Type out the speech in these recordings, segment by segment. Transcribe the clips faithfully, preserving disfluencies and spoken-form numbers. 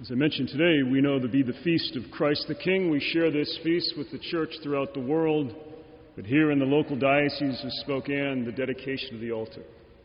As I mentioned today, we know to be the feast of Christ the King. We share this feast with the church throughout the world, but here in the local diocese of Spokane, the dedication of the altar.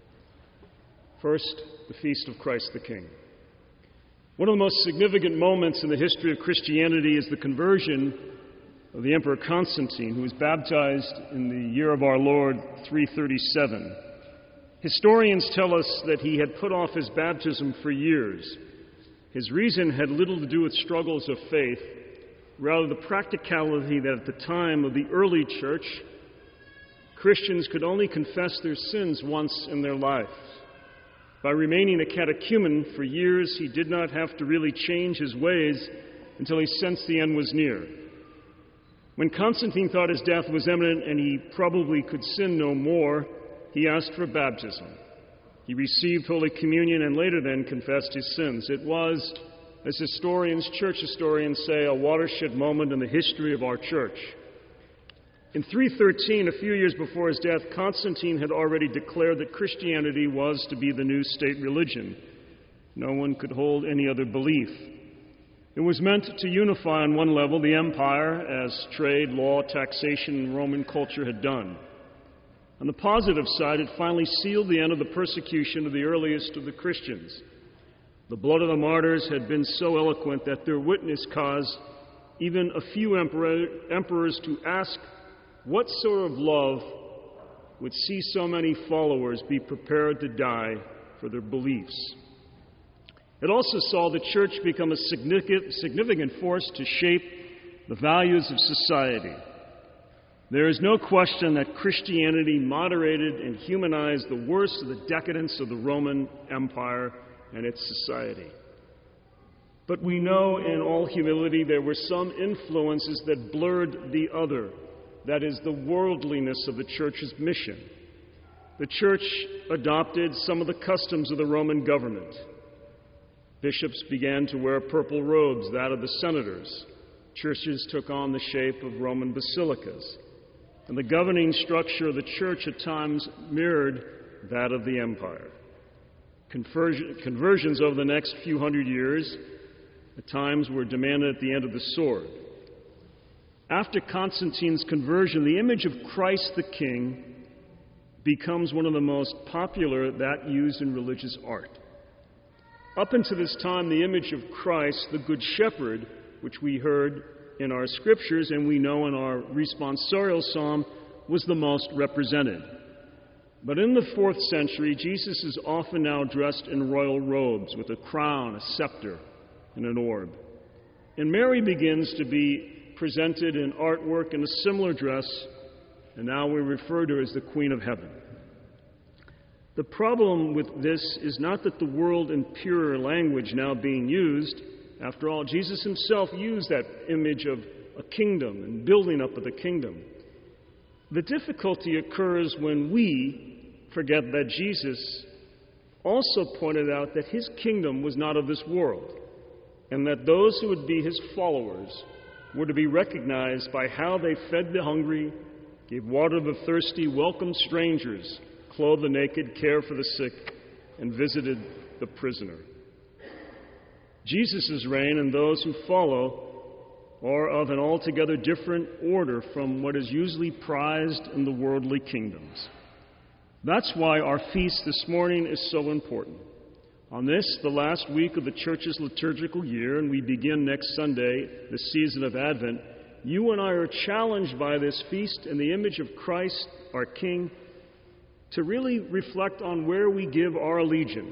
First, the feast of Christ the King. One of the most significant moments in the history of Christianity is the conversion of the Emperor Constantine, who was baptized in the year of our Lord three thirty-seven. Historians tell us that he had put off his baptism for years. His reason had little to do with struggles of faith, rather the practicality that at the time of the early church, Christians could only confess their sins once in their life. By remaining a catechumen for years, he did not have to really change his ways until he sensed the end was near. When Constantine thought his death was imminent and he probably could sin no more, he asked for baptism. He received Holy Communion and later then confessed his sins. It was, as historians, church historians say, a watershed moment in the history of our church. In three thirteen, a few years before his death, Constantine had already declared that Christianity was to be the new state religion. No one could hold any other belief. It was meant to unify on one level the empire, as trade, law, taxation, and Roman culture had done. On the positive side, it finally sealed the end of the persecution of the earliest of the Christians. The blood of the martyrs had been so eloquent that their witness caused even a few emperor, emperors to ask what sort of love would see so many followers be prepared to die for their beliefs. It also saw the church become a significant, significant force to shape the values of society. There is no question that Christianity moderated and humanized the worst of the decadence of the Roman Empire and its society. But we know in all humility there were some influences that blurred the other, that is, the worldliness of the church's mission. The church adopted some of the customs of the Roman government. Bishops began to wear purple robes, that of the senators. Churches took on the shape of Roman basilicas. And the governing structure of the church at times mirrored that of the empire. Conversion, conversions over the next few hundred years at times were demanded at the end of the sword. After Constantine's conversion, the image of Christ the King becomes one of the most popular that used in religious art. Up until this time, the image of Christ, the Good Shepherd, which we heard in our scriptures and we know in our responsorial psalm, was the most represented. But in the fourth century, Jesus is often now dressed in royal robes with a crown, a scepter, and an orb. And Mary begins to be presented in artwork in a similar dress, and now we refer to her as the Queen of Heaven. The problem with this is not that the world and purer language now being used. After all, Jesus himself used that image of a kingdom and building up of the kingdom. The difficulty occurs when we forget that Jesus also pointed out that his kingdom was not of this world, and that those who would be his followers were to be recognized by how they fed the hungry, gave water to the thirsty, welcomed strangers, clothed the naked, cared for the sick, and visited the prisoner. Jesus' reign and those who follow are of an altogether different order from what is usually prized in the worldly kingdoms. That's why our feast this morning is so important. On this, the last week of the church's liturgical year, and we begin next Sunday, the season of Advent, you and I are challenged by this feast and the image of Christ, our King, to really reflect on where we give our allegiance,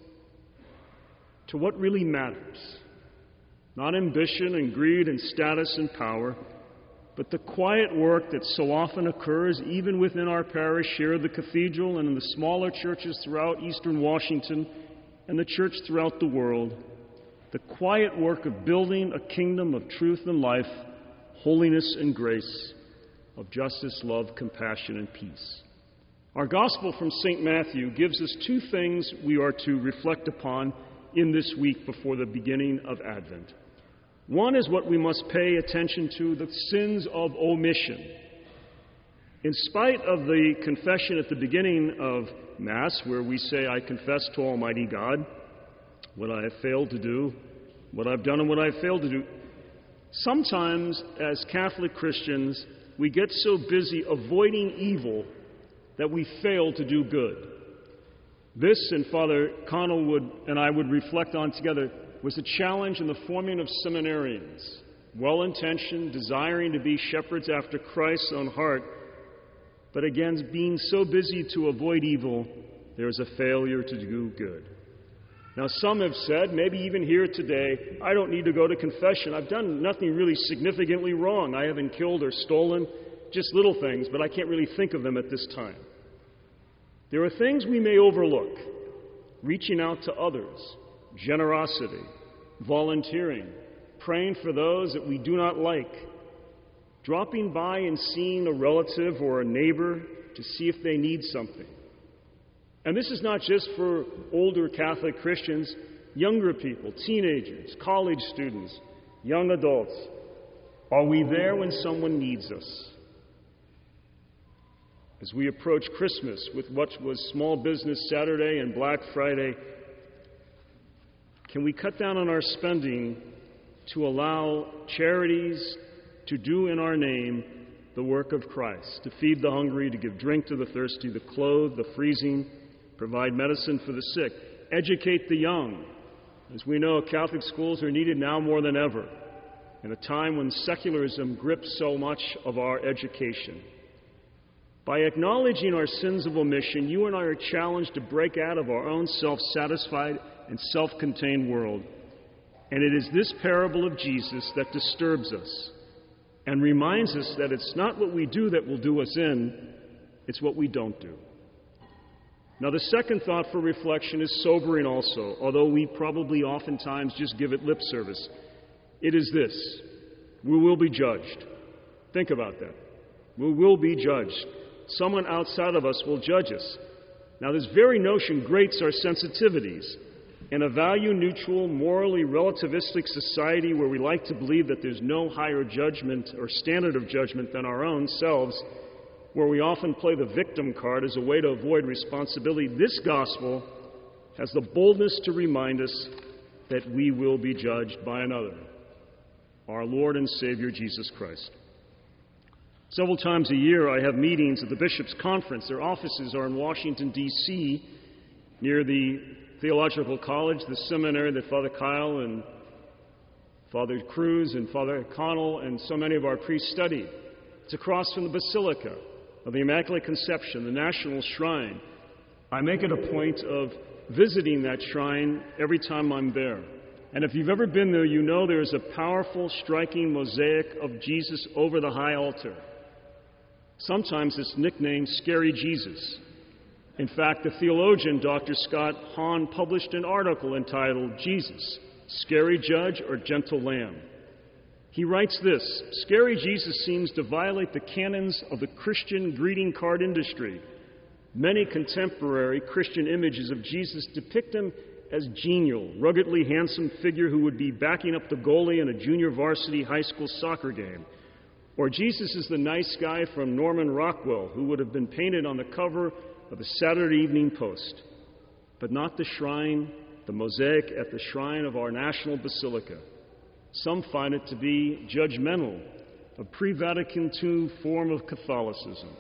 to what really matters. Not ambition and greed and status and power, but the quiet work that so often occurs even within our parish here at the cathedral and in the smaller churches throughout eastern Washington and the church throughout the world. The quiet work of building a kingdom of truth and life, holiness and grace, of justice, love, compassion, and peace. Our gospel from Saint Matthew gives us two things we are to reflect upon in this week before the beginning of Advent. One is what we must pay attention to, the sins of omission. In spite of the confession at the beginning of Mass, where we say, I confess to Almighty God what I have failed to do, what I've done and what I've failed to do. Sometimes, as Catholic Christians, we get so busy avoiding evil that we fail to do good. This, and Father Connell would, and I would reflect on together, was a challenge in the forming of seminarians, well-intentioned, desiring to be shepherds after Christ's own heart, but again, being so busy to avoid evil, there is a failure to do good. Now, some have said, maybe even here today, I don't need to go to confession. I've done nothing really significantly wrong. I haven't killed or stolen, just little things, but I can't really think of them at this time. There are things we may overlook: reaching out to others, generosity, volunteering, praying for those that we do not like, dropping by and seeing a relative or a neighbor to see if they need something. And this is not just for older Catholic Christians, younger people, teenagers, college students, young adults. Are we there when someone needs us? As we approach Christmas with what was Small Business Saturday and Black Friday, can we cut down on our spending to allow charities to do in our name the work of Christ, to feed the hungry, to give drink to the thirsty, to clothe the freezing, provide medicine for the sick, educate the young? As we know, Catholic schools are needed now more than ever, in a time when secularism grips so much of our education. By acknowledging our sins of omission, you and I are challenged to break out of our own self-satisfied and self-contained world. And it is this parable of Jesus that disturbs us and reminds us that it's not what we do that will do us in, it's what we don't do. Now, the second thought for reflection is sobering also, although we probably oftentimes just give it lip service. It is this: we will be judged. Think about that. We will be judged. Someone outside of us will judge us. Now, this very notion grates our sensitivities. In a value-neutral, morally relativistic society where we like to believe that there's no higher judgment or standard of judgment than our own selves, where we often play the victim card as a way to avoid responsibility, this gospel has the boldness to remind us that we will be judged by another, our Lord and Savior, Jesus Christ. Several times a year I have meetings at the Bishops' Conference. Their offices are in Washington, D C, near the Theological College, the seminary that Father Kyle and Father Cruz and Father Connell and so many of our priests studied. It's across from the Basilica of the Immaculate Conception, the National Shrine. I make it a point of visiting that shrine every time I'm there. And if you've ever been there, you know there is a powerful, striking mosaic of Jesus over the high altar. Sometimes it's nicknamed Scary Jesus. In fact, the theologian Doctor Scott Hahn published an article entitled Jesus, Scary Judge or Gentle Lamb. He writes this: Scary Jesus seems to violate the canons of the Christian greeting card industry. Many contemporary Christian images of Jesus depict him as genial, ruggedly handsome figure who would be backing up the goalie in a junior varsity high school soccer game. Or Jesus is the nice guy from Norman Rockwell who would have been painted on the cover of the Saturday Evening Post. But not the shrine, the mosaic at the shrine of our National Basilica. Some find it to be judgmental, a pre-Vatican two form of Catholicism.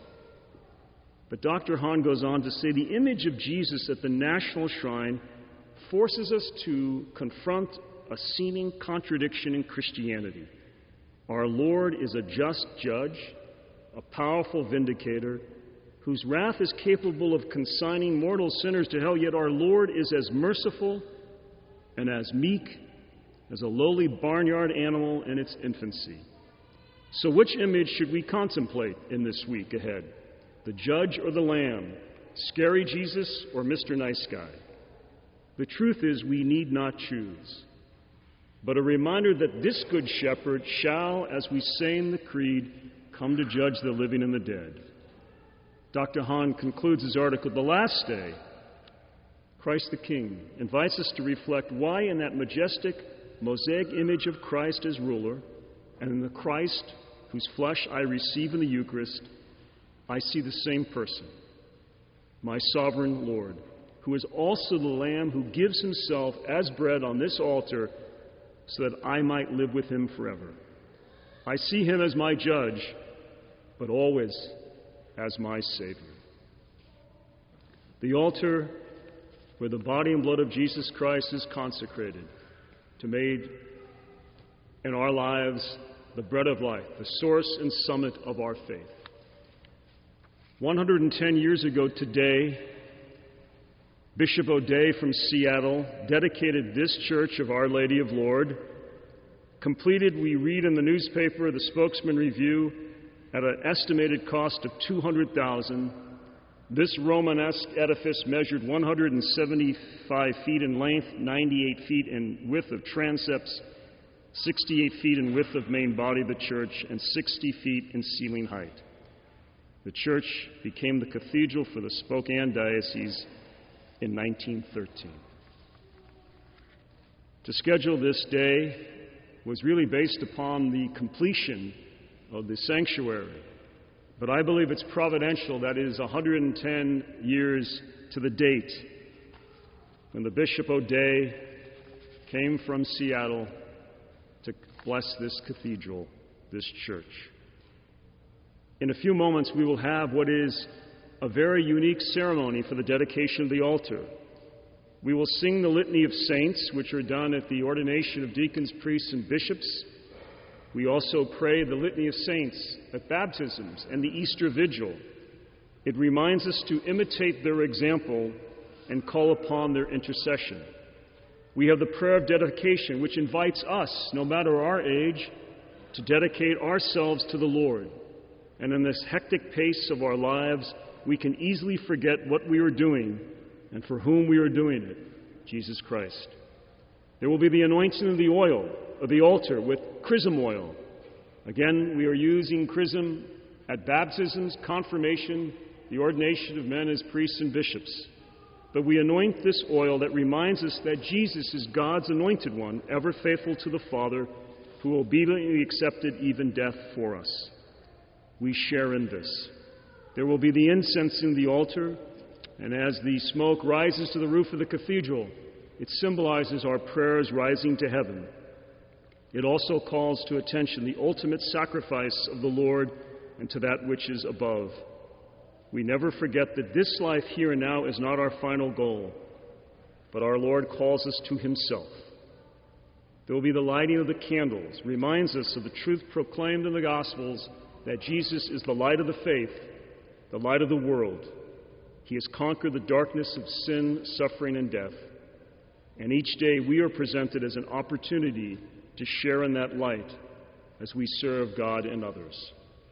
But Doctor Hahn goes on to say the image of Jesus at the National Shrine forces us to confront a seeming contradiction in Christianity. Our Lord is a just judge, a powerful vindicator, whose wrath is capable of consigning mortal sinners to hell, yet our Lord is as merciful and as meek as a lowly barnyard animal in its infancy. So which image should we contemplate in this week ahead? The judge or the lamb? Scary Jesus or Mister Nice Guy? The truth is we need not choose, but a reminder that this good shepherd shall, as we say in the creed, come to judge the living and the dead. Doctor Hahn concludes his article, The Last Day, Christ the King, invites us to reflect why in that majestic mosaic image of Christ as ruler, and in the Christ whose flesh I receive in the Eucharist, I see the same person, my sovereign Lord, who is also the Lamb who gives himself as bread on this altar so that I might live with him forever. I see him as my judge, but always as my Savior. The altar where the body and blood of Jesus Christ is consecrated to made in our lives the bread of life, the source and summit of our faith. one hundred ten years ago today, Bishop O'Day from Seattle dedicated this church of Our Lady of Lord. Completed, we read in the newspaper, the Spokesman Review, at an estimated cost of two hundred thousand dollars. This Romanesque edifice measured one hundred seventy-five feet in length, ninety-eight feet in width of transepts, sixty-eight feet in width of main body of the church, and sixty feet in ceiling height. The church became the cathedral for the Spokane Diocese in nineteen thirteen. To schedule this day was really based upon the completion of the sanctuary. But I believe it's providential that it is one hundred ten years to the date when the Bishop O'Day came from Seattle to bless this cathedral, this church. In a few moments, we will have what is a very unique ceremony for the dedication of the altar. We will sing the Litany of Saints, which are done at the ordination of deacons, priests, and bishops. We also pray the Litany of Saints at baptisms and the Easter Vigil. It reminds us to imitate their example and call upon their intercession. We have the prayer of dedication, which invites us, no matter our age, to dedicate ourselves to the Lord. And in this hectic pace of our lives, we can easily forget what we are doing and for whom we are doing it, Jesus Christ. There will be the anointing of the oil, of the altar, with chrism oil. Again, we are using chrism at baptisms, confirmation, the ordination of men as priests and bishops. But we anoint this oil that reminds us that Jesus is God's anointed one, ever faithful to the Father, who obediently accepted even death for us. We share in this. There will be the incense in the altar, and as the smoke rises to the roof of the cathedral, it symbolizes our prayers rising to heaven. It also calls to attention the ultimate sacrifice of the Lord and to that which is above. We never forget that this life here and now is not our final goal, but our Lord calls us to himself. There will be the lighting of the candles, reminds us of the truth proclaimed in the Gospels that Jesus is the light of the faith, the light of the world. He has conquered the darkness of sin, suffering, and death. And each day we are presented as an opportunity to share in that light as we serve God and others.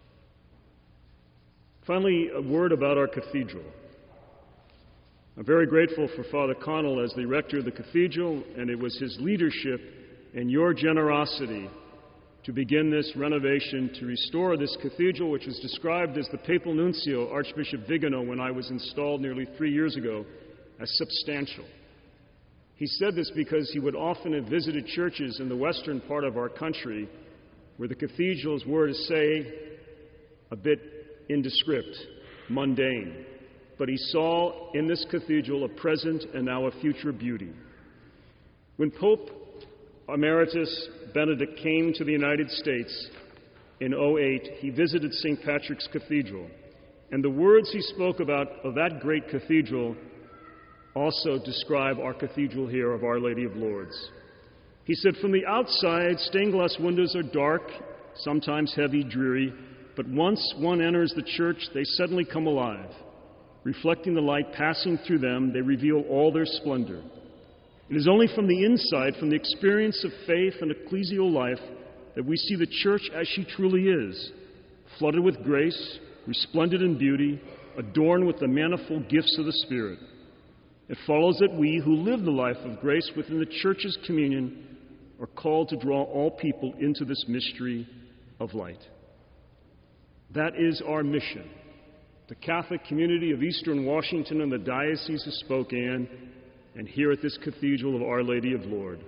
Finally, a word about our cathedral. I'm very grateful for Father Connell as the rector of the cathedral, and it was his leadership and your generosity to begin this renovation, to restore this cathedral, which was described as the papal nuncio, Archbishop Vigano, when I was installed nearly three years ago, as substantial. He said this because he would often have visited churches in the western part of our country where the cathedrals were, to say, a bit indescript, mundane. But he saw in this cathedral a present and now a future beauty. When Pope Emeritus Benedict came to the United States in oh eight, he visited Saint Patrick's Cathedral. And the words he spoke about of that great cathedral also describe our cathedral here of Our Lady of Lourdes. He said, from the outside, stained glass windows are dark, sometimes heavy, dreary, but once one enters the church, they suddenly come alive. Reflecting the light passing through them, they reveal all their splendor. It is only from the inside, from the experience of faith and ecclesial life, that we see the church as she truly is, flooded with grace, resplendent in beauty, adorned with the manifold gifts of the Spirit. It follows that we who live the life of grace within the church's communion are called to draw all people into this mystery of light. That is our mission. The Catholic community of Eastern Washington and the Diocese of Spokane, and here at this Cathedral of Our Lady of Lourdes.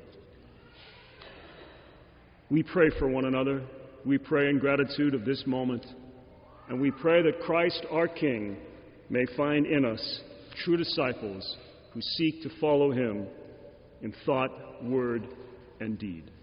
We pray for one another. We pray in gratitude of this moment. And we pray that Christ, our King, may find in us true disciples who seek to follow him in thought, word, and deed.